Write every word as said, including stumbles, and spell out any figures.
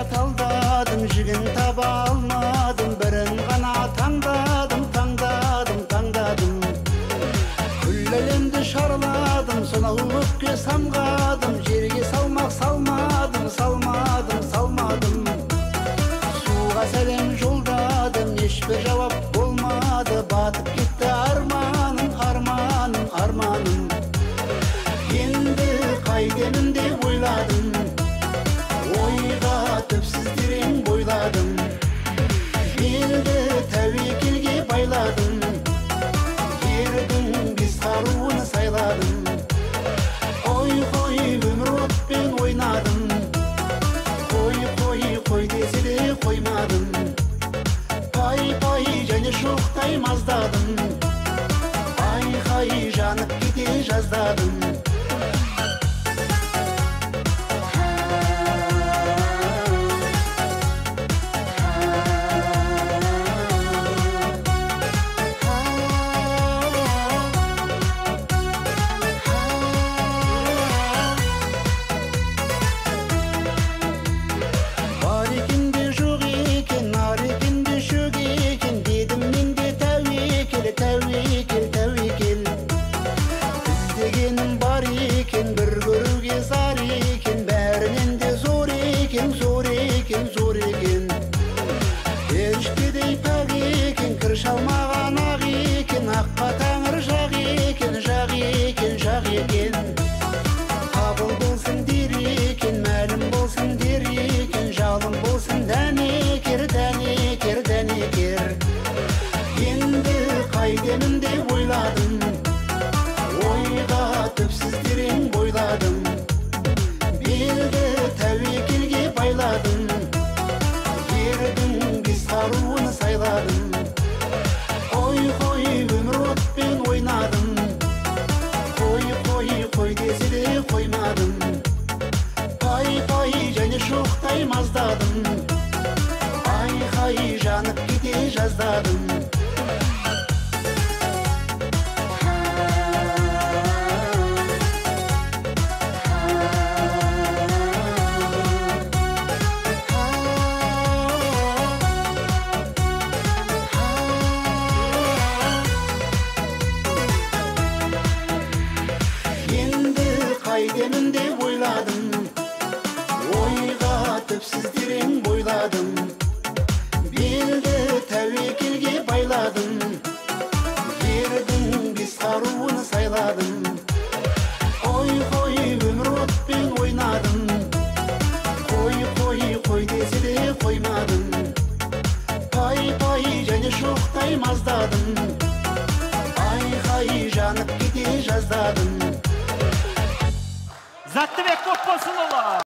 талдадым, жігін таба алмадым, бірін ғана таңдадым, таңдадым, таңдадым. Күл әлемді шарладым, сонау өкке самғадым, жерге салмақ салмадым, салмадым, салмадым. Суға сәлем жолдадым, ешбір жауап болмады, батып кетті арманым, арманым, арманым. Енді қайтемін деп ойладым, ойға түпсіз терең бойладым. Елді тәуекелге байладым, ердің біз қаруын сайладым. Ой, қой, өмір отпен ойнадым, қой, қой, қой десе де қоймадым. Пай, пай, және шоқтай маздадым, айқай жанып кете жаздадым. Тәуекел, тәуекел, іздегенім бар екен, бір көруге зар екен, бәрінен де зор екен, зор екен, зор екен. Періштедей пәк екен, кір шалмаған ақ екен, аққа тәңір жақ екен, жақ екен, жақ екен. Қабыл болсын дер екен, мәлім болсын дер екен, жалын болсын дәнекер, дәнекер, дәнекер. Енді қайтемін деп ойладым, ойға түпсіз терең бойладым. Белді тәуекелге байладым, ердің біз қаруын сайладым. Ой, қой, өмір отпен ойнадым, қой, қой, қой десе де қоймадым. Пай, пай, және шоқтай маздадым, айқай жанып кете жаздадым. Қайтемін деп ойладым, ойға түпсіз терең бойладым. Белді тәуекелге байладым, ердің біз қаруын сайладым. Ой, қой, өмір отпен ойнадым, қой, қой, қой десе де қоймадым. Пай, пай, және шоқтай маздадым, айқай жанып кете жаздадым. Заттыбек Көпбосынұлы.